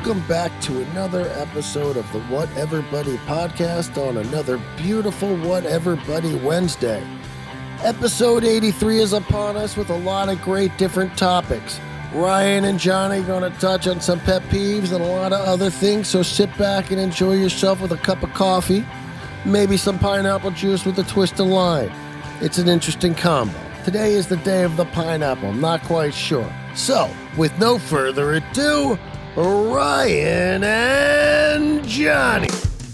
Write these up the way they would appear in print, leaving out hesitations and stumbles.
Welcome back to another episode of the Whatever Buddy podcast on another beautiful Whatever Buddy Wednesday. Episode 83 is upon us with a lot of great different topics. Ryan and Johnny are going to touch on some pet peeves and a lot of other things, so sit back and enjoy yourself with a cup of coffee, maybe some pineapple juice with a twist of lime. It's an interesting combo. Today is the day of the pineapple, I'm not quite sure. So, with no further ado, Ryan and Johnny.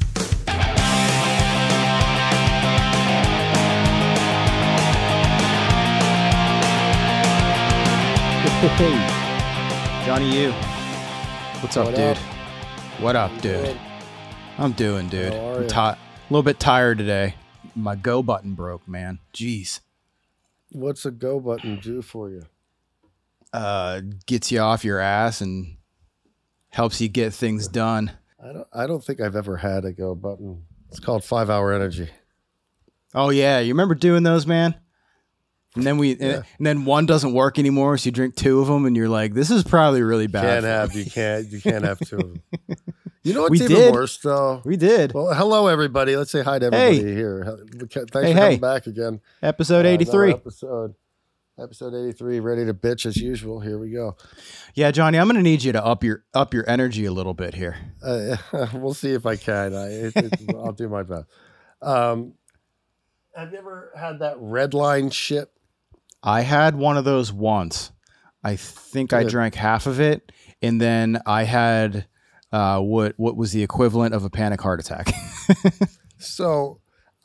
Hey, Johnny, you. What's up, dude? What up, dude? I'm doing, dude. I'm a little bit tired today. My go button broke, man. Jeez. What's a go button do for you? Gets you off your ass and helps you get things done. I don't think I've ever had a go button. It's called 5 Hour Energy. Oh yeah, you remember doing those, man? And then and then one doesn't work anymore, so you drink two of them, and you're like, "This is probably really bad." You can't have two of them. You know what's even worse, though? We did. Well, hello everybody. Let's say hi to everybody here. Thanks for coming back again. Episode 83. Episode 83, ready to bitch as usual. Here we go. Yeah, Johnny, I'm going to need you to up your energy a little bit here. We'll see if I can. I'll do my best. Have you ever had that red line shit? I had one of those once. I think I drank half of it, and then I had what was the equivalent of a panic heart attack. So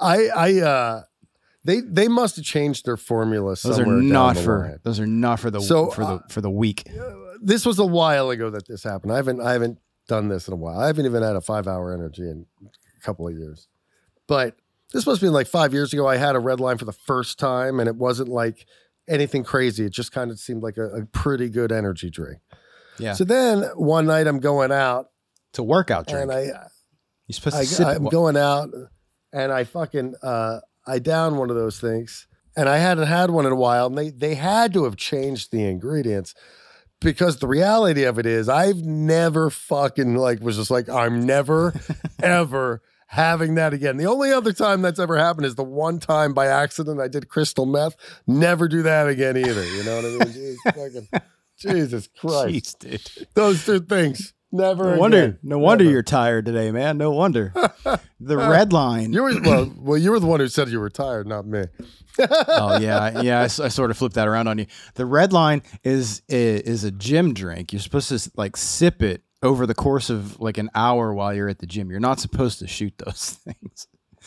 They must have changed their formula somewhere. Those are not for the weak. This was a while ago that this happened. I haven't done this in a while. I haven't even had a 5 Hour Energy in a couple of years. But this must have been like 5 years ago. I had a red line for the first time, and it wasn't like anything crazy. It just kind of seemed like a pretty good energy drink. Yeah. So then one night I'm going out. It's a workout drink. And you're supposed to sip I'm going out, and I fucking I down one of those things, and I hadn't had one in a while, and they had to have changed the ingredients, because the reality of it is I've never fucking was just like, I'm never ever having that again. The only other time that's ever happened is the one time by accident I did crystal meth. Never do that again either. You know what I mean? Jesus Christ. Jeez, dude. Those two things. Never. No wonder you're tired today, man. No wonder. The red line. You were the one who said you were tired, not me. Oh yeah. I sort of flipped that around on you. The red line is a gym drink. You're supposed to sip it over the course of like an hour while you're at the gym. You're not supposed to shoot those things.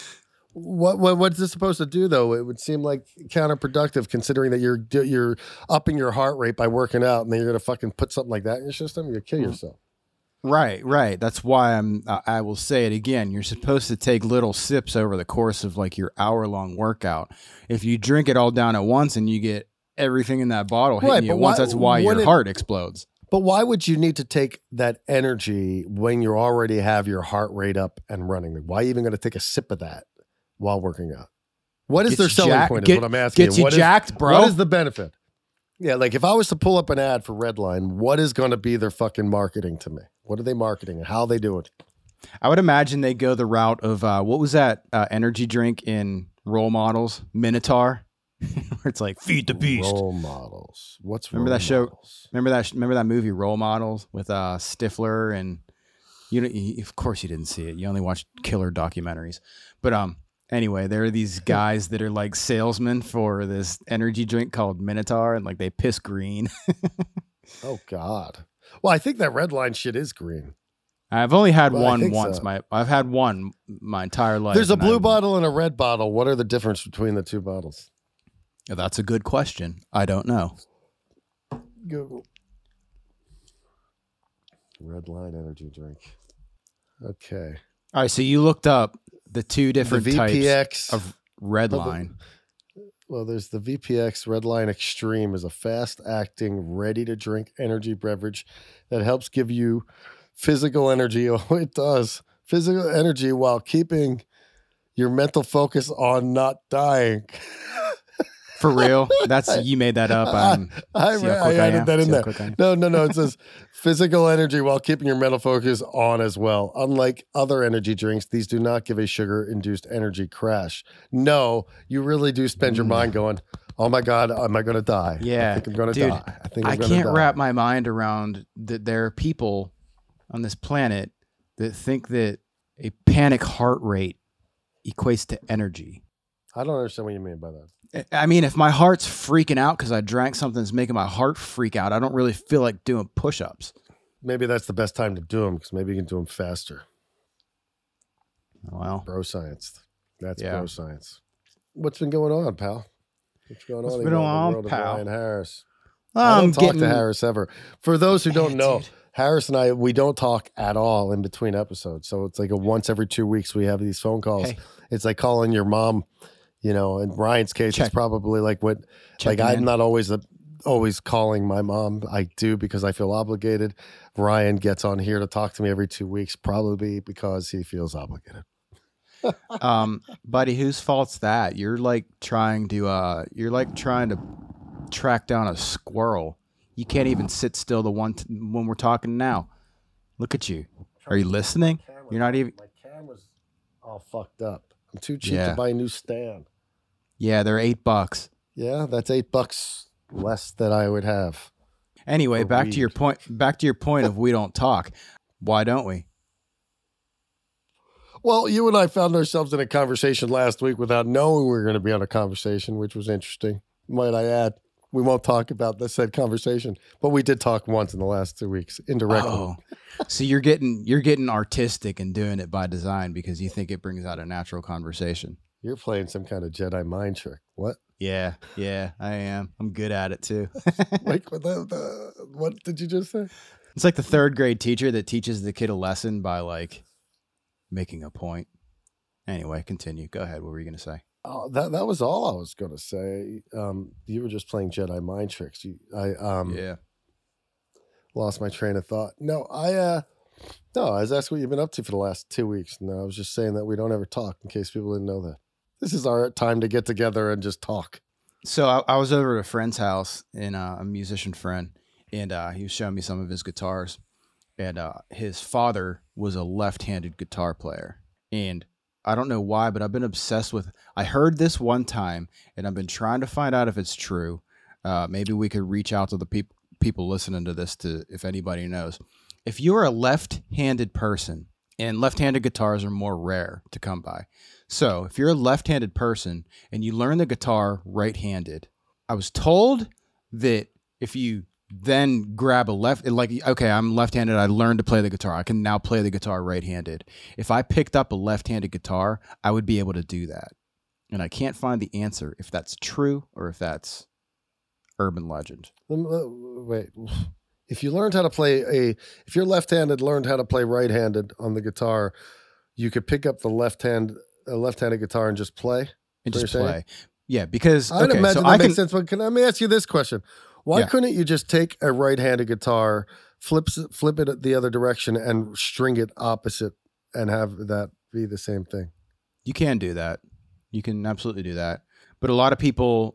What's this supposed to do though? It would seem like counterproductive, considering that you're upping your heart rate by working out, and then you're gonna fucking put something like that in your system. You'll kill yourself. Right. That's why I will say it again. You're supposed to take little sips over the course of like your hour-long workout. If you drink it all down at once and you get everything in that bottle hitting you at once, that's why your heart explodes. But why would you need to take that energy when you already have your heart rate up and running? Why are you even going to take a sip of that while working out? What is their selling point is what I'm asking you. Gets you jacked, bro. What is the benefit? Yeah, like if I was to pull up an ad for Redline, what is going to be their fucking marketing to me? What are they marketing and how they do it? I would imagine they go the route of what was that energy drink in Role Models? Minotaur, where it's like feed the beast. Role Models. Remember that show? Remember that movie Role Models with Stifler and of course you didn't see it. You only watched killer documentaries. But anyway, there are these guys that are like salesmen for this energy drink called Minotaur, and like they piss green. Oh God. Well, I think that red line shit is green. I've only had one once. So. I've had one my entire life. There's a blue bottle and a red bottle. What are the difference between the two bottles? That's a good question. I don't know. Google. Red line energy drink. Okay. All right. So you looked up the two different VPX types of red line. Well, there's the VPX Redline Extreme is a fast-acting, ready-to-drink energy beverage that helps give you physical energy. Oh, it does. Physical energy while keeping your mental focus on not dying. For real? You made that up. I added that in there. No. It says physical energy while keeping your mental focus on as well. Unlike other energy drinks, these do not give a sugar-induced energy crash. No, you really do spend your mind going, oh my God, am I going to die? Yeah. I think I'm going to die. I can't wrap my mind around that there are people on this planet that think that a panic heart rate equates to energy. I don't understand what you mean by that. I mean, if my heart's freaking out because I drank something that's making my heart freak out, I don't really feel like doing push-ups. Maybe that's the best time to do them because maybe you can do them faster. Well, bro science. That's bro science. What's been going on, pal? What's going on in the world of Ryan Harris? I don't talk to Harris ever. For those who don't know, Harris and I, we don't talk at all in between episodes. So it's like a once every 2 weeks we have these phone calls. Hey. It's like calling your mom. You know, in Ryan's case, it's probably like I'm not always calling my mom. I do because I feel obligated. Ryan gets on here to talk to me every 2 weeks, probably because he feels obligated. Buddy, whose fault's that? You're like trying to track down a squirrel. You can't even sit still when we're talking now. Look at you. Are you listening? You're not even. My camera's all fucked up. I'm too cheap to buy a new stand. Yeah, they're $8. Yeah, that's $8 less than I would have. Anyway, back to your point of we don't talk. Why don't we? Well, you and I found ourselves in a conversation last week without knowing we were going to be on a conversation, which was interesting. Might I add? We won't talk about the said conversation, but we did talk once in the last 2 weeks indirectly. Oh, so you're getting artistic and doing it by design because you think it brings out a natural conversation. You're playing some kind of Jedi mind trick. What? Yeah, I am. I'm good at it too. Like what did you just say? It's like the third grade teacher that teaches the kid a lesson by like making a point. Anyway, continue. Go ahead. What were you going to say? Oh, that was all I was going to say. You were just playing Jedi mind tricks. I lost my train of thought. No, I was asking what you've been up to for the last 2 weeks. No, I was just saying that we don't ever talk in case people didn't know that. This is our time to get together and just talk. So I was over at a friend's house, and a musician friend, and he was showing me some of his guitars. And his father was a left-handed guitar player. And I don't know why, but I've been obsessed with. I heard this one time, and I've been trying to find out if it's true. Maybe we could reach out to the people listening to this if anybody knows. If you're a left-handed person, and left-handed guitars are more rare to come by. So if you're a left-handed person and you learn the guitar right-handed, I was told that if you then grab okay, I'm left-handed, I learned to play the guitar. I can now play the guitar right-handed. If I picked up a left-handed guitar, I would be able to do that. And I can't find the answer if that's true or if that's urban legend. Wait. If you learned how to if you're left-handed, learned how to play right-handed on the guitar, you could pick up a left-handed guitar and just play? And just play. Saying? Yeah, because I'd imagine that makes sense. But let me ask you this question. Why couldn't you just take a right-handed guitar, flip it the other direction, and string it opposite and have that be the same thing? You can do that. You can absolutely do that. But a lot of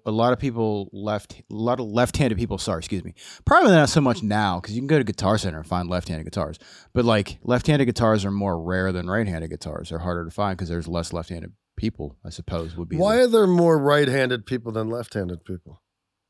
left-handed people, probably not so much now because you can go to Guitar Center and find left-handed guitars. But like left-handed guitars are more rare than right-handed guitars. They're harder to find because there's less left-handed people, I suppose, would be. Why are there more right-handed people than left-handed people?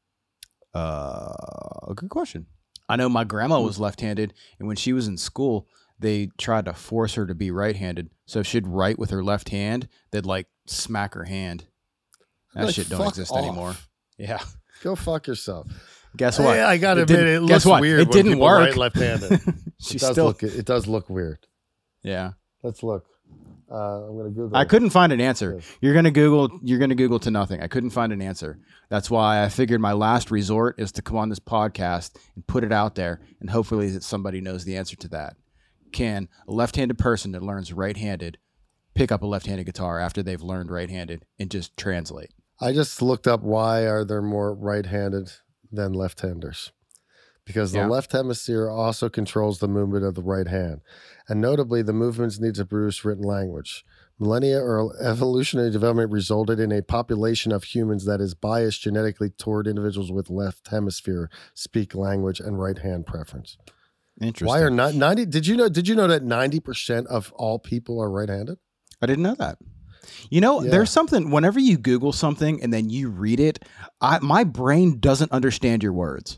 A good question. I know my grandma was left-handed, and when she was in school, they tried to force her to be right-handed. So if she'd write with her left hand, they'd like smack her hand. That shit don't exist anymore. Yeah. Go fuck yourself. Guess what? Hey, I gotta admit, it looks weird. It didn't work. Write left-handed. It does look weird. Yeah. Let's look. I'm gonna Google. I couldn't find an answer. You're gonna Google to nothing. I couldn't find an answer. That's why I figured my last resort is to come on this podcast and put it out there, and hopefully that somebody knows the answer to that. Can a left-handed person that learns right-handed pick up a left-handed guitar after they've learned right-handed and just translate? I just looked up why are there more right-handed than left-handers, because the left hemisphere also controls the movement of the right hand, and notably, the movements need to produce written language. Millennia or evolutionary development resulted in a population of humans that is biased genetically toward individuals with left hemisphere speak language and right hand preference. Interesting. Why are not 90? Did you know that 90% of all people are right-handed? I didn't know that. You know, there's something, whenever you Google something and then you read it, my brain doesn't understand your words.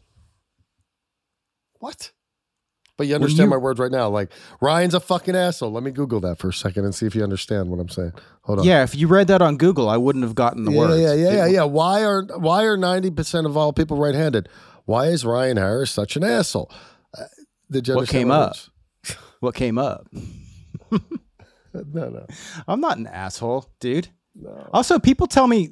What? But you understand my words right now. Like, Ryan's a fucking asshole. Let me Google that for a second and see if you understand what I'm saying. Hold on. Yeah, if you read that on Google, I wouldn't have gotten the words. Yeah. Why are 90% of all people right-handed? Why is Ryan Harris such an asshole? What came up? What came up? No. I'm not an asshole, dude. No. Also, people tell me,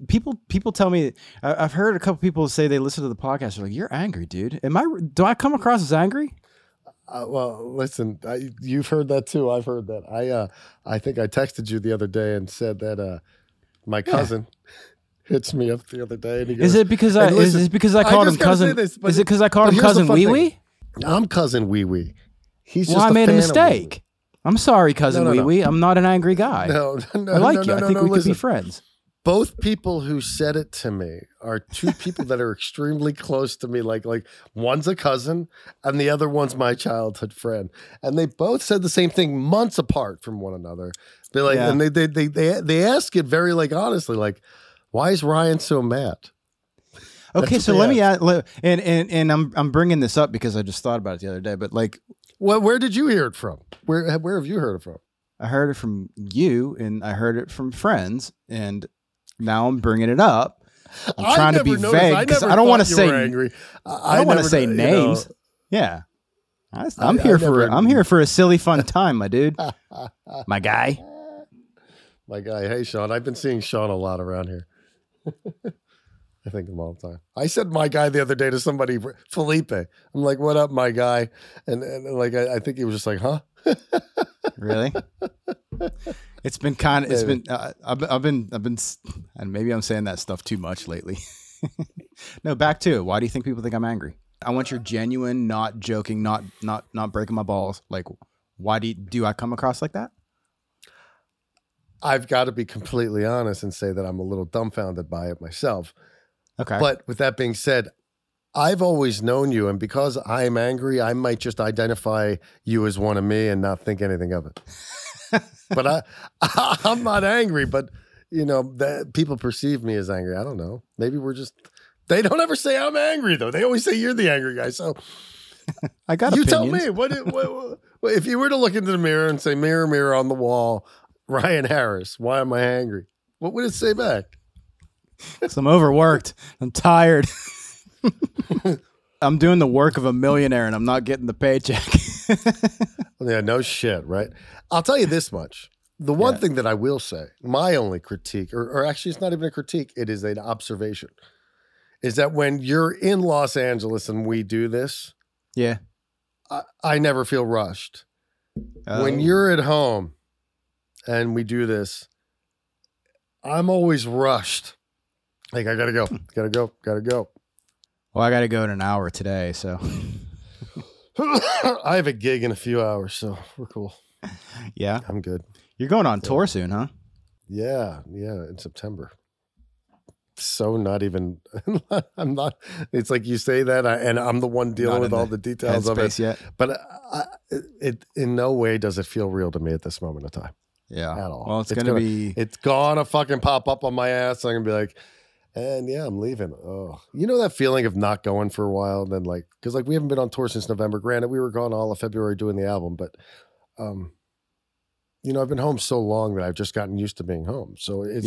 I've heard a couple people say they listen to the podcast. They're like, "You're angry, dude." Do I come across as angry? Well, listen, you've heard that too. I've heard that. I think I texted you the other day and said that my cousin hits me up the other day. And he goes, is it because I called him cousin? Is it because I called him cousin Wee Wee? I'm cousin Wee Wee. I made a mistake. I'm sorry, cousin Wee Wee. I'm not an angry guy. No, I like you. I think we could be friends. Both people who said it to me are two people that are extremely close to me. Like one's a cousin and the other one's my childhood friend. And they both said the same thing months apart from one another. They're like, and they ask it very like honestly, like, why is Ryan so mad? Okay, so let me add, and I'm bringing this up because I just thought about it the other day. But like, where did you hear it from? Where have you heard it from? I heard it from you, and I heard it from friends, and now I'm bringing it up. I'm trying to be vague because I don't want to say angry. I don't want to say names. Yeah, I'm here for a silly fun time, my dude, my guy. My guy. Hey, Sean. I've been seeing Sean a lot around here. I think of him all the time. I said my guy the other day to somebody, Felipe. I'm like, what up, my guy? And like, I think he was just like, huh? Really? It's been kind of, I've been, and maybe I'm saying that stuff too much lately. No, back to it. Why do you think people think I'm angry? I want your genuine, not joking, not breaking my balls. Like, why do I come across like that? I've got to be completely honest and say that I'm a little dumbfounded by it myself. Okay. But with that being said, I've always known you, and because I'm angry, I might just identify you as one of me and not think anything of it. But I'm not angry, but you know, that people perceive me as angry. I don't know. Maybe they don't ever say I'm angry though. They always say you're the angry guy. So I got you opinions. tell me what if you were to look into the mirror and say, mirror, mirror on the wall, Ryan Harris, why am I angry? What would it say back? Because I'm overworked. I'm tired. I'm doing the work of a millionaire and I'm not getting the paycheck. Yeah, no shit, right? I'll tell you this much. The one thing that I will say, my only critique, or actually it's not even a critique, it is an observation, is that when you're in Los Angeles and we do this, I never feel rushed. Oh. When you're at home and we do this, I'm always rushed. Like, I gotta go. Well, I gotta go in an hour today, so. I have a gig in a few hours, so we're cool. Yeah? I'm good. You're going on tour soon, huh? Yeah, in September. So not even, I'm not, it's like you say that, and I'm the one dealing with all the details of it. Yet. But it in no way does it feel real to me at this moment of time. Yeah. At all. Well, it's gonna fucking pop up on my ass. I'm gonna be like, and yeah, I'm leaving. Oh, you know that feeling of not going for a while, and then like, because like we haven't been on tour since November. Granted, we were gone all of February doing the album, but you know, I've been home so long that I've just gotten used to being home. So it's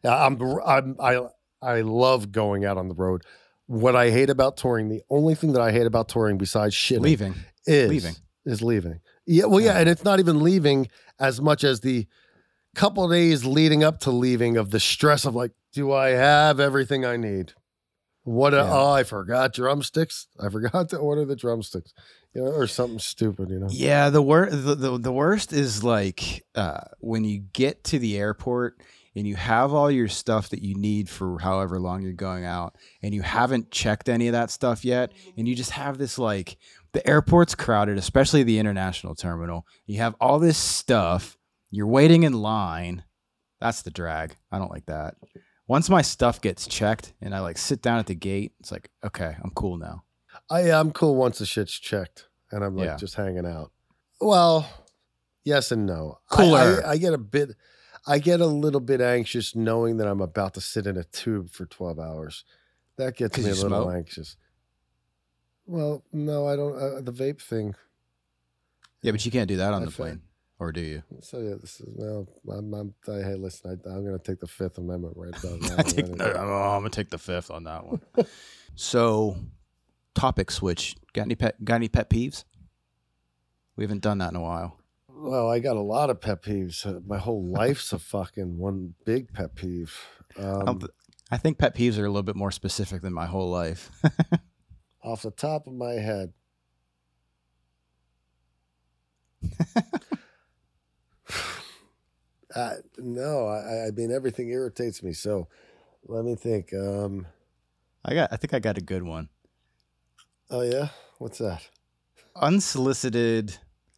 I love going out on the road. What I hate about touring, the only thing that I hate about touring besides shitting, is leaving. Yeah, well, yeah, and it's not even leaving as much as the couple of days leading up to leaving of the stress of like, do I have everything I need? Oh, I forgot drumsticks. I forgot to order the drumsticks, or something stupid, Yeah, the worst is like when you get to the airport and you have all your stuff that you need for however long you're going out, and you haven't checked any of that stuff yet, and you just have this like the airport's crowded, especially the international terminal. You have all this stuff, you're waiting in line. That's the drag. I don't like that. Once my stuff gets checked and I like sit down at the gate, it's like, okay, I'm cool now. I'm cool once the shit's checked and I'm like just hanging out. Well, yes and no. Cooler. I get a little bit anxious knowing that I'm about to sit in a tube for 12 hours. That gets me a little anxious. Well, no, I don't. The vape thing. Yeah, but you can't do that on the plane. Or do you? So yeah, I'm hey, listen, I'm going to take the Fifth Amendment right down now. I'm going to take the fifth on that one. So, topic switch. Got any pet peeves? We haven't done that in a while. Well, I got a lot of pet peeves. My whole life's a fucking one big pet peeve. I think pet peeves are a little bit more specific than my whole life. Off the top of my head. No, I mean everything irritates me. So let me think. I think I got a good one. Oh yeah, what's that? Unsolicited,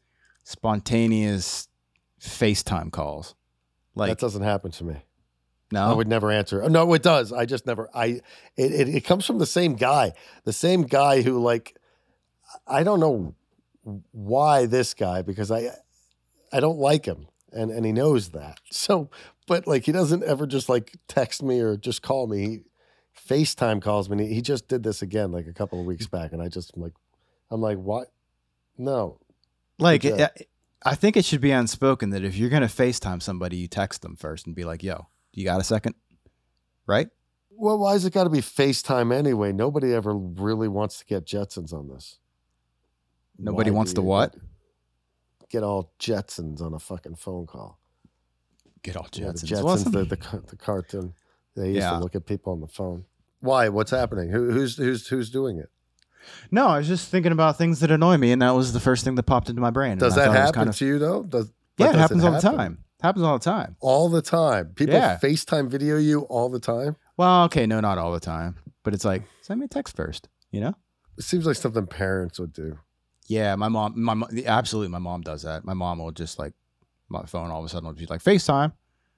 spontaneous FaceTime calls. Like that doesn't happen to me. No, I would never answer. No, it does. I just never. It comes from the same guy who like. I don't know why this guy, because I don't like him. And he knows that. So, but like he doesn't ever just like text me or just call me. He FaceTime calls me. He just did this again like a couple of weeks back, and I'm like, what? No. Like I think it should be unspoken that if you're gonna FaceTime somebody, you text them first and be like, "Yo, you got a second?" Right? Well, why is it got to be FaceTime anyway? Nobody ever really wants to get Jetsons on this. Nobody wants to what? Get all Jetsons on a fucking phone call. Get all Jetsons. Yeah, the Jetsons, the cartoon. They used to look at people on the phone. Why? What's happening? Who's doing it? No, I was just thinking about things that annoy me, and that was the first thing that popped into my brain. Does that happen to you though? It happens all the time. Happens all the time. All the time. People FaceTime video you all the time. Well, okay, no, not all the time, but it's like send me a text first. It seems like something parents would do. Yeah, my mom, absolutely, my mom does that. My mom will just like, my phone all of a sudden will be like FaceTime.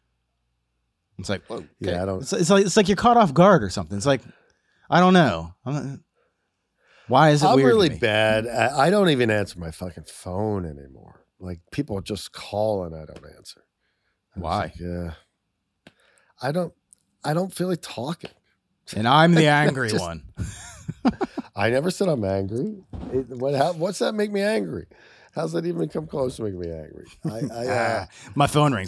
It's like, okay. Yeah, I don't. It's like you're caught off guard or something. It's like, I don't know. Why is it weird? I'm really bad. I don't even answer my fucking phone anymore. Like people just call and I don't answer. Why? Yeah, I don't feel like talking. And I'm the angry one. I never said I'm angry. What's that make me angry? How's that even come close to making me angry? My phone rings.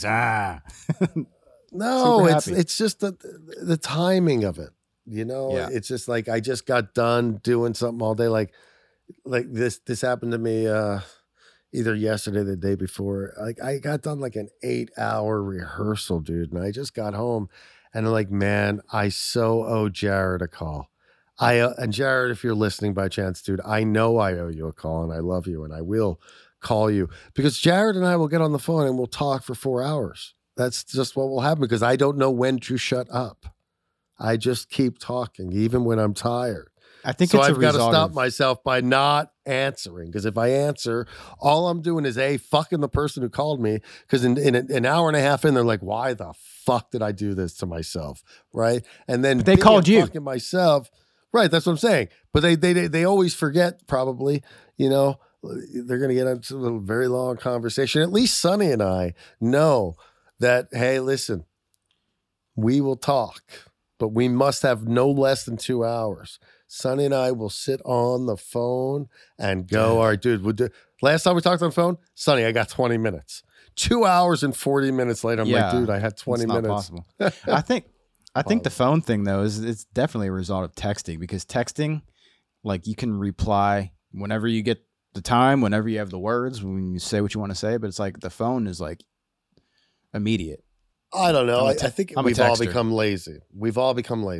No, it's just the timing of it. It's just like I just got done doing something all day. Like this happened to me either yesterday or the day before. Like I got done like an 8-hour rehearsal, dude, and I just got home and I'm like, man, I so owe Jared a call. And Jared, if you're listening by chance, dude, I know I owe you a call and I love you and I will call you because Jared and I will get on the phone and we'll talk for 4 hours. That's just what will happen because I don't know when to shut up. I just keep talking even when I'm tired. I think so I've got to stop myself by not answering because if I answer, all I'm doing is fucking the person who called me because in an hour and a half in, they're like, why the fuck did I do this to myself? Right. And then they called you. Fucking myself. Right, that's what I'm saying. But they always forget, probably, they're going to get into a very long conversation. At least Sonny and I know that, hey, listen, we will talk, but we must have no less than 2 hours. Sonny and I will sit on the phone and go, all right, dude, last time we talked on the phone, Sonny, I got 20 minutes. 2 hours and 40 minutes later, I'm like, dude, I had 20 minutes. Possible. I think the phone thing though it's definitely a result of texting because texting, like you can reply whenever you get the time, whenever you have the words, when you say what you want to say, but it's like the phone is like immediate. I don't know. I think we've all become lazy. We've all become lazy.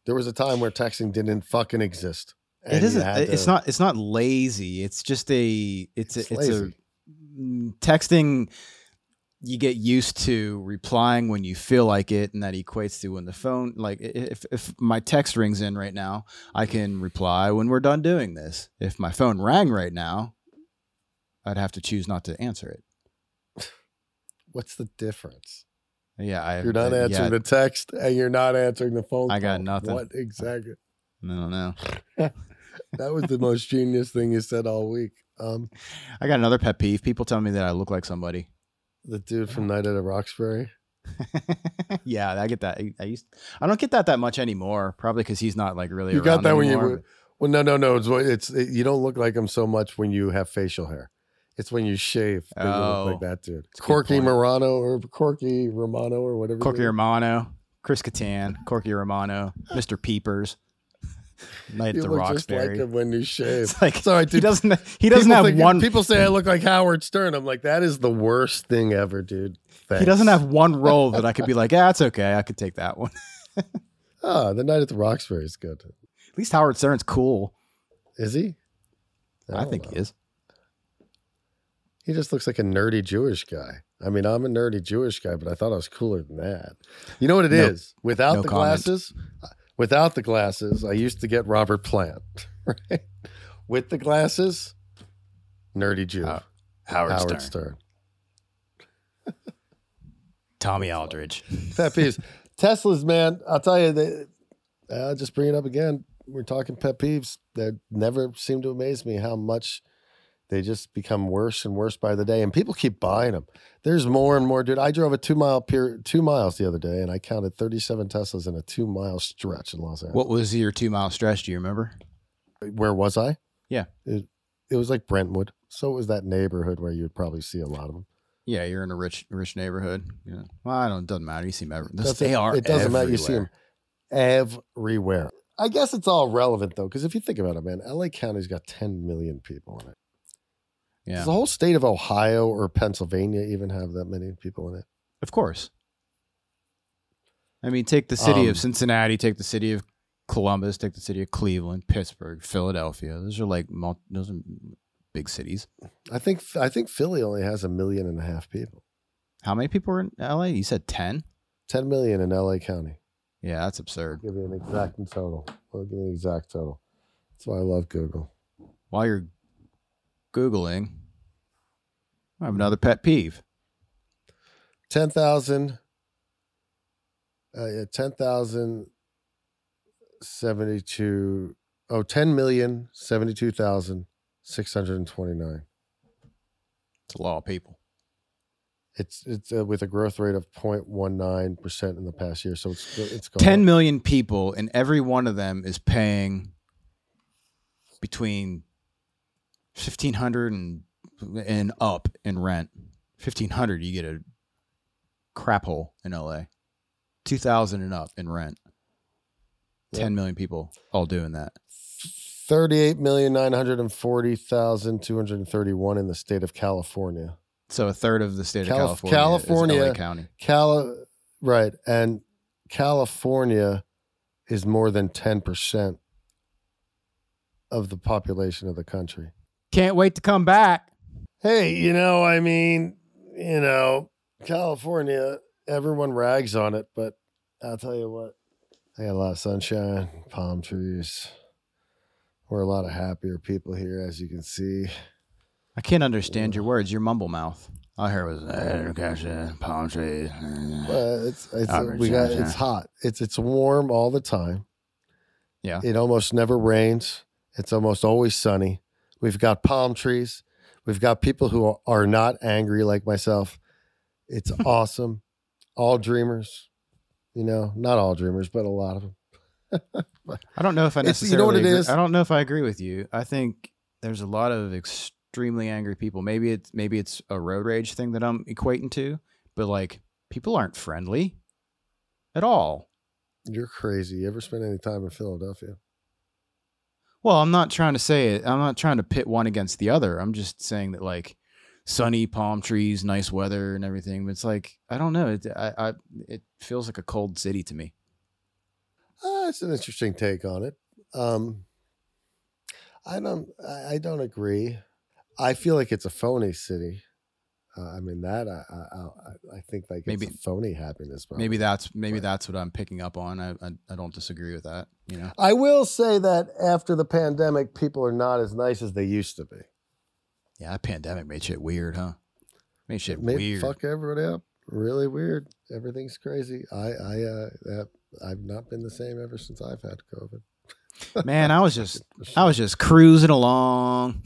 There was a time where texting didn't fucking exist. It isn't. It's not lazy. It's just it's lazy. Texting. You get used to replying when you feel like it, and that equates to when the phone, like if my text rings in right now, I can reply when we're done doing this. If my phone rang right now, I'd have to choose not to answer it. What's the difference? Yeah, you're not answering the text and you're not answering the phone call. I got nothing. What exactly? No. That was the most genius thing you said all week. I got another pet peeve. People tell me that I look like somebody. The dude from Night at the Roxbury. Yeah, I get that. I don't get that much anymore. Probably because he's not like really. You got that anymore. when you. Well, no. It's you don't look like him so much when you have facial hair. It's when you shave that you look like that dude. Corky Romano or whatever. Corky Romano, Chris Kattan, Corky Romano, Mr. Peepers. Night at the Roxbury. Just like him when you shave. It's like, sorry, dude. He doesn't have one. People say I look like Howard Stern. I'm like, that is the worst thing ever, dude. Thanks. He doesn't have one role that I could be like, yeah, it's okay. I could take that one. The Night at the Roxbury is good. At least Howard Stern's cool. Is he? I think he is. He just looks like a nerdy Jewish guy. I mean, I'm a nerdy Jewish guy, but I thought I was cooler than that. You know what it is? Without the glasses, I used to get Robert Plant. Right? With the glasses, nerdy Jew. Howard Stern. Tommy Aldridge. Pet peeves. Teslas, man, I'll tell you, I'll just bring it up again. We're talking pet peeves. That never seem to amaze me how much they just become worse and worse by the day. And people keep buying them. There's more and more, dude. I drove a 2 miles the other day, and I counted 37 Teslas in a 2 mile stretch in Los Angeles. What was your 2 mile stretch? Do you remember? Where was I? Yeah. It was like Brentwood. So it was that neighborhood where you'd probably see a lot of them. Yeah, you're in a rich neighborhood. Yeah. Well, it doesn't matter. You see them everywhere. It doesn't matter. You see them everywhere. I guess it's all relevant, though, because if you think about it, man, LA County's got 10 million people in it. Yeah. Does the whole state of Ohio or Pennsylvania even have that many people in it? Of course. I mean, take the city of Cincinnati, take the city of Columbus, take the city of Cleveland, Pittsburgh, Philadelphia. Those are big cities. I think Philly only has 1.5 million people. How many people are in LA? You said 10? 10 million in LA County. Yeah, that's absurd. I'll give you an exact total. That's why I love Google. While you're Googling, I have another pet peeve. 10,000. 10,072. Oh, 10,072,629. It's a lot of people. It's with a growth rate of 0.19% in the past year. So it's 10 million people, and every one of them is paying between $1,500 and up in rent. $1,500, you get a crap hole in LA. $2,000 and up in rent. 10 million people all doing that. 38,940,231 in the state of California. So a third of the state of California is LA County. Right. And California is more than 10% of the population of the country. Can't wait to come back. Hey, California, everyone rags on it, but I'll tell you what, I got a lot of sunshine, palm trees. We're a lot of happier people here, as you can see. I can't understand your words. Your mumble mouth. All I heard was palm trees. It's hot. It's warm all the time. Yeah. It almost never rains. It's almost always sunny. We've got palm trees. We've got people who are not angry like myself. It's awesome. All dreamers. Not all dreamers, but a lot of them. I don't know if I necessarily. You know what it is? I don't know if I agree with you. I think there's a lot of extremely angry people. Maybe it's a road rage thing that I'm equating to, but like people aren't friendly at all. You're crazy. You ever spend any time in Philadelphia? Well, I'm not trying to say it. I'm not trying to pit one against the other. I'm just saying that like sunny palm trees, nice weather and everything. But it's like, I don't know. It feels like a cold city to me. That's an interesting take on it. I don't agree. I feel like it's a phony city. I mean that I think like Maybe it's a phony happiness. Probably. maybe that's what I'm picking up on. I don't disagree with that. You know, I will say that after the pandemic, people are not as nice as they used to be. yeah, that pandemic made shit weird, huh? Made shit Made weird. fuck everybody up. Really weird. Everything's crazy. I've not been the same ever since I've had COVID. Man, I was just cruising along.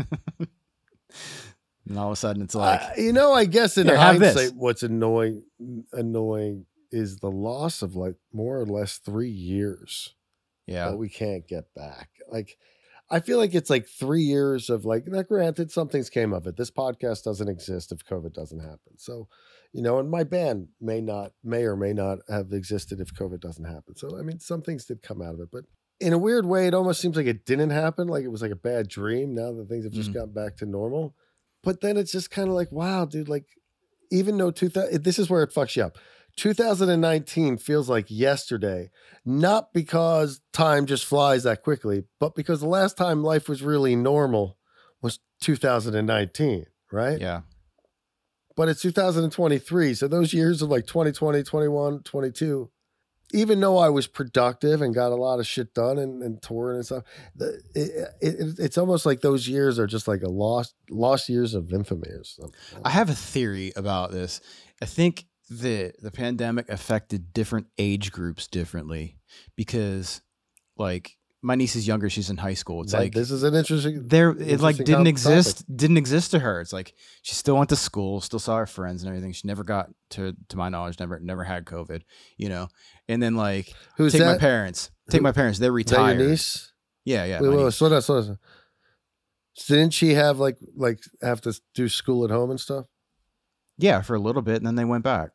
And all of a sudden it's like, I guess in here, have hindsight, this. what's annoying is the loss of like more or less 3 years yeah, that we can't get back. Like, I feel like it's like 3 years of like, now granted, some things came of it. This podcast doesn't exist if COVID doesn't happen. So, and my band may or may not have existed if COVID doesn't happen. So, I mean, some things did come out of it, but in a weird way, it almost seems like it didn't happen. Like it was like a bad dream. Now that things have just gotten back to normal. But then it's just kind of like, wow, dude, like even though this is where it fucks you up. 2019 feels like yesterday, not because time just flies that quickly, but because the last time life was really normal was 2019, right? yeah. But it's 2023. So those years of like 2020, 21, 22, even though I was productive and got a lot of shit done and touring and stuff, it's almost like those years are just like a lost years of infamy or something. I have a theory about this. I think the pandemic affected different age groups differently because, like, my niece is younger; she's in high school. It's like this is an interesting. It like didn't exist to her. It's like she still went to school, still saw her friends and everything. She never got to my knowledge, never had COVID. And then like who's take that? my parents. Take my parents. They're retired. Is that your niece? Yeah. Wait, slow down. So didn't she have like have to do school at home and stuff? Yeah, for a little bit, and then they went back.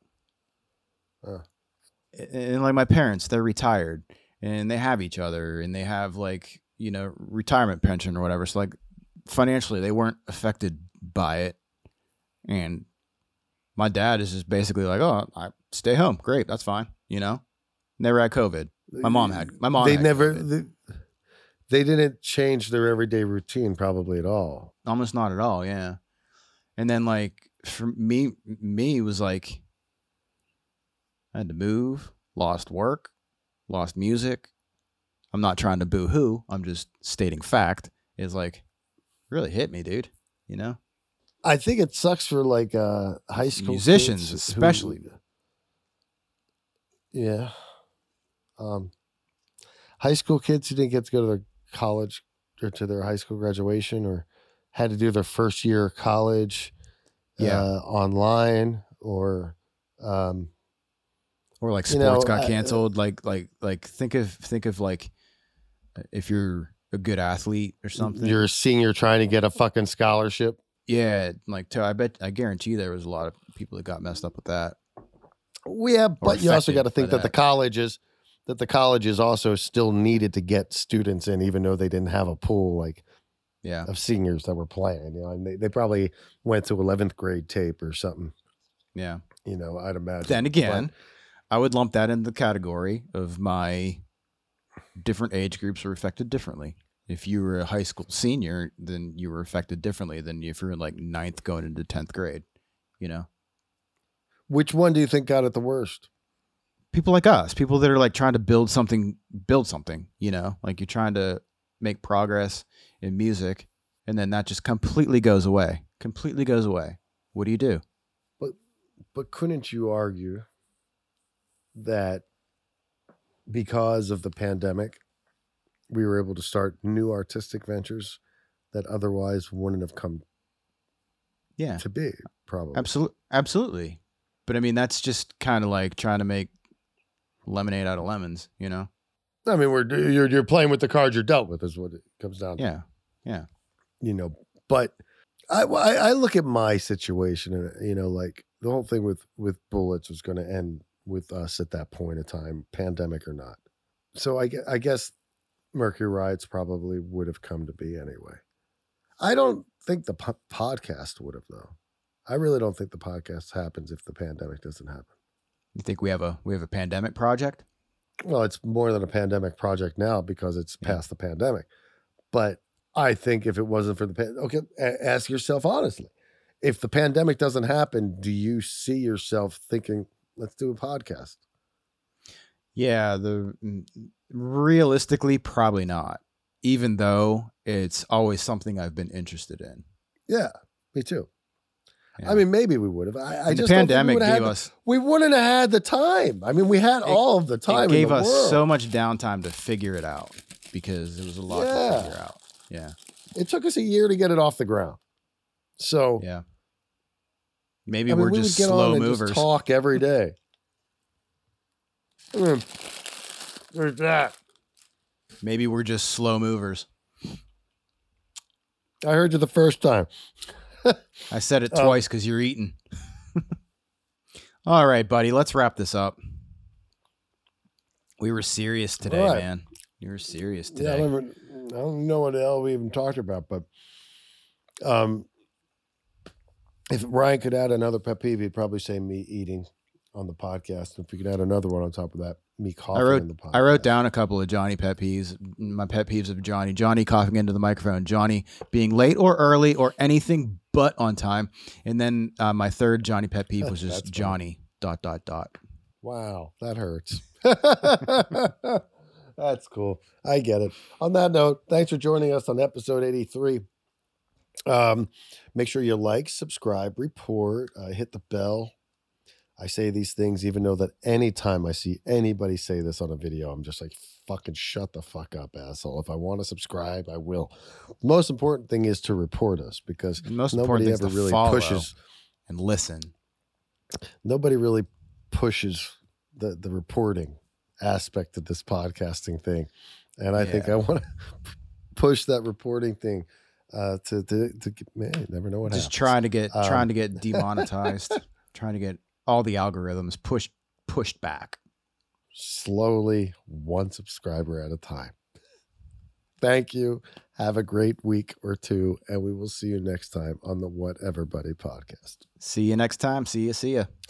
And like my parents, they're retired. And they have each other and they have like, retirement pension or whatever. So like financially they weren't affected by it. And my dad is just basically like, oh, I stay home. Great. That's fine. Never had COVID. My mom had COVID. They didn't change their everyday routine probably at all. Almost not at all. Yeah. And then like for me it was like, I had to move, lost work. Lost music. I'm not trying to boo-hoo. I'm just stating fact. Is like really hit me, dude. I think it sucks for like high school musicians, kids especially. Yeah. High school kids who didn't get to go to their college or to their high school graduation or had to do their first year of college online or like sports got canceled. Like think of like if you're a good athlete or something. You're a senior trying to get a fucking scholarship. Yeah, like I guarantee there was a lot of people that got messed up with that. Yeah, but you also got to think that the colleges also still needed to get students in, even though they didn't have a pool of seniors that were playing. And they probably went to 11th grade tape or something. Yeah, I'd imagine. Then again. I would lump that in the category of my different age groups are affected differently. If you were a high school senior, then you were affected differently than if you're in like 9th going into 10th grade, Which one do you think got it the worst? People like us, people that are like trying to build something, like you're trying to make progress in music and then that just completely goes away. What do you do? But couldn't you argue that because of the pandemic, we were able to start new artistic ventures that otherwise wouldn't have come to be, probably. Absolutely. But I mean, that's just kind of like trying to make lemonade out of lemons, I mean, you're playing with the cards you're dealt with is what it comes down to. Yeah. But I look at my situation and, like the whole thing with Bullets was going to end with us at that point in time, pandemic or not. So I guess Mercury Riots probably would have come to be anyway. I don't think the podcast would have, though. I really don't think the podcast happens if the pandemic doesn't happen. You think we have a pandemic project? Well, it's more than a pandemic project now because it's past the pandemic. But I think if it wasn't for the okay, ask yourself honestly, if the pandemic doesn't happen, do you see yourself thinking, let's do a podcast? Yeah, realistically, probably not. Even though it's always something I've been interested in. Yeah, me too. Yeah. I mean, maybe we would have. I just the pandemic gave us. We wouldn't have had the time. I mean, we had all of the time. It gave us so much downtime to figure it out because it was a lot to figure out. Yeah, it took us a year to get it off the ground. So yeah, maybe we're just slow movers. Just talk every day. There's that. Maybe we're just slow movers. I heard you the first time. I said it twice because you're eating. All right, buddy, let's wrap this up. We were serious today, man. You were serious today. Yeah, I don't know what the hell we even talked about, but if Ryan could add another pet peeve, he'd probably say me eating on the podcast. If we could add another one on top of that, me coughing in the podcast. I wrote down a couple of Johnny pet peeves. My pet peeves of Johnny. Johnny coughing into the microphone. Johnny being late or early or anything but on time. And then my third Johnny pet peeve was just Johnny ... Wow, that hurts. That's cool. I get it. On that note, thanks for joining us on episode 83. Make sure you like, subscribe, report, hit the bell. I say these things even though that anytime I see anybody say this on a video, I'm just like, fucking shut the fuck up, asshole. If I want to subscribe, I will. The most important thing is to report us because nobody ever really pushes and listen. Nobody really pushes the reporting aspect of this podcasting thing. And I think I want to push that reporting thing to man, you never know what happens. Just trying to get demonetized, trying to get all the algorithms pushed back. Slowly, one subscriber at a time. Thank you. Have a great week or two, and we will see you next time on the Whatever Buddy podcast. See you next time. See ya.